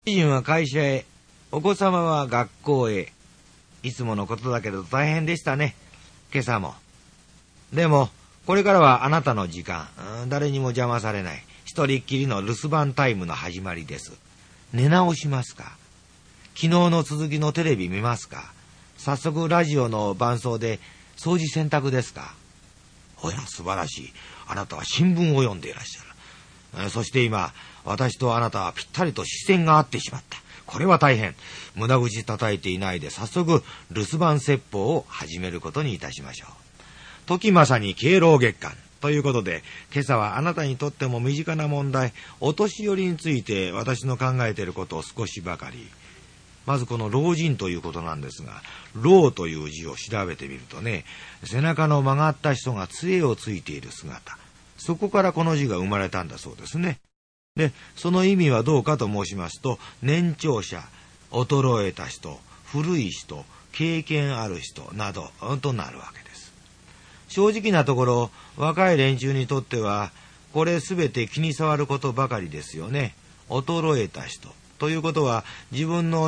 主人は会社へ、お子様は学校へ。いつものことだけど大変でしたね。今朝も。でも、これからはあなたの時間。誰にも邪魔されない。一人っきりの留守番タイムの始まりです。寝直しますか？昨日の続きのテレビ見ますか？早速ラジオの伴奏で掃除洗濯ですか？おや、素晴らしい。あなたは新聞を読んでいらっしゃる。そして今、私とあなたはぴったりと視線が合ってしまった。これは大変。無駄口叩いていないで早速留守番説法を始めることにいたしましょう。時まさに敬老月間ということで、今朝はあなたにとっても身近な問題、お年寄りについて私の考えていることを少しばかり。まずこの老人ということなんですが、老という字を調べてみるとね、背中の曲がった人が杖をついている姿、そこからこの字が生まれたんだそうですね。で、その意味はどうかと申しますと、年長者、衰えた人、古い人、経験ある人などとなるわけです。正直なところ、若い連中にとってはこれすべて気に障ることばかりですよね。衰えた人ということは、自分の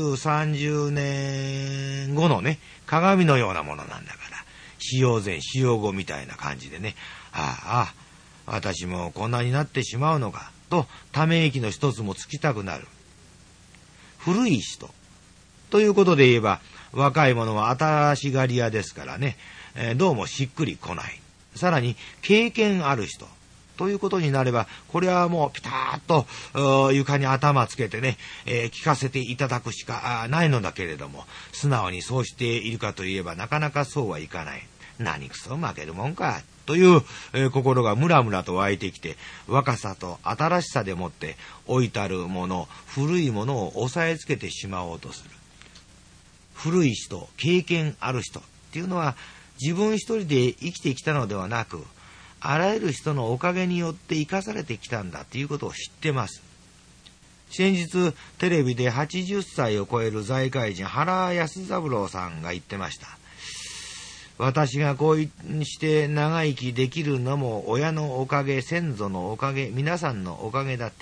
20、30年後のね、鏡のようなものなんだから、使用前使用後みたいな感じでね、ああ、私もこんなになってしまうのかと、ため息の一つもつきたくなる。古い人ということで言えば、若い者は新しがり屋ですからね、どうもしっくりこない。さらに経験ある人ということになれば、これはもうピタッと床に頭つけてね、聞かせていただくしかないのだけれども、素直にそうしているかといえばなかなかそうはいかない。何くそ負けるもんかという、心がムラムラと湧いてきて、若さと新しさでもって老いたるもの、古いものを抑えつけてしまおうとする。古い人、経験ある人っていうのは、自分一人で生きてきたのではなく、あらゆる人のおかげによって生かされてきたんだということを知ってます。先日テレビで80歳を超える財界人原安三郎さんが言ってました。私がこうして長生きできるのも親のおかげ、先祖のおかげ、皆さんのおかげだって。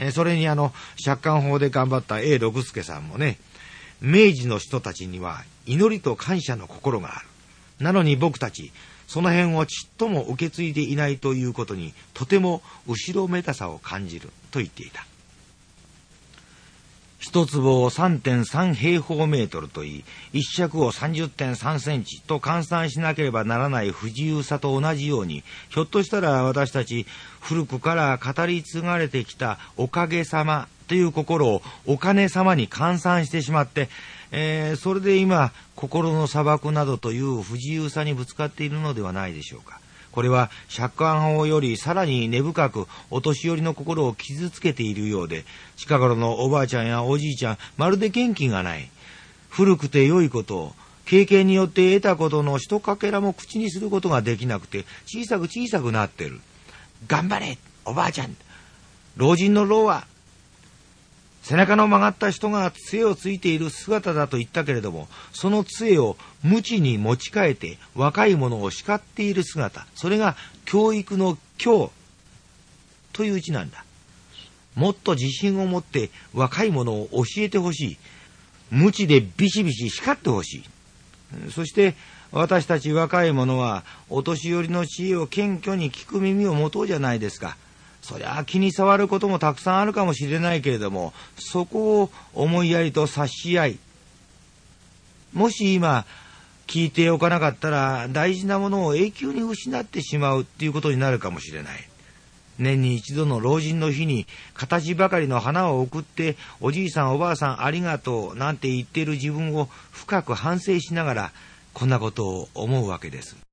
それに借款法で頑張った永六輔さんもね、明治の人たちには祈りと感謝の心がある。なのに僕たちその辺をちっとも受け継いでいないということに、とても後ろめたさを感じると言っていた。一坪を 3.3 平方メートルといい、一尺を 30.3 センチと換算しなければならない不自由さと同じように、ひょっとしたら私たち古くから語り継がれてきたおかげさまという心をお金様に換算してしまって、それで今心の砂漠などという不自由さにぶつかっているのではないでしょうか。これは借款法よりさらに根深くお年寄りの心を傷つけているようで、近頃のおばあちゃんやおじいちゃん、まるで元気がない。古くて良いことを、経験によって得たことの一かけらも口にすることができなくて、小さく小さくなってる。頑張れおばあちゃん。老人の老は背中の曲がった人が杖をついている姿だと言ったけれども、その杖を無知に持ち替えて若い者を叱っている姿、それが教育の教という字なんだ。もっと自信を持って若い者を教えてほしい。無知でビシビシ叱ってほしい。そして私たち若い者はお年寄りの知恵を謙虚に聞く耳を持とうじゃないですか。そりゃ気に障ることもたくさんあるかもしれないけれども、そこを思いやりと察し合い、もし今聞いておかなかったら大事なものを永久に失ってしまうっていうことになるかもしれない。年に一度の老人の日に形ばかりの花を送って、おじいさんおばあさんありがとうなんて言っている自分を深く反省しながら、こんなことを思うわけです。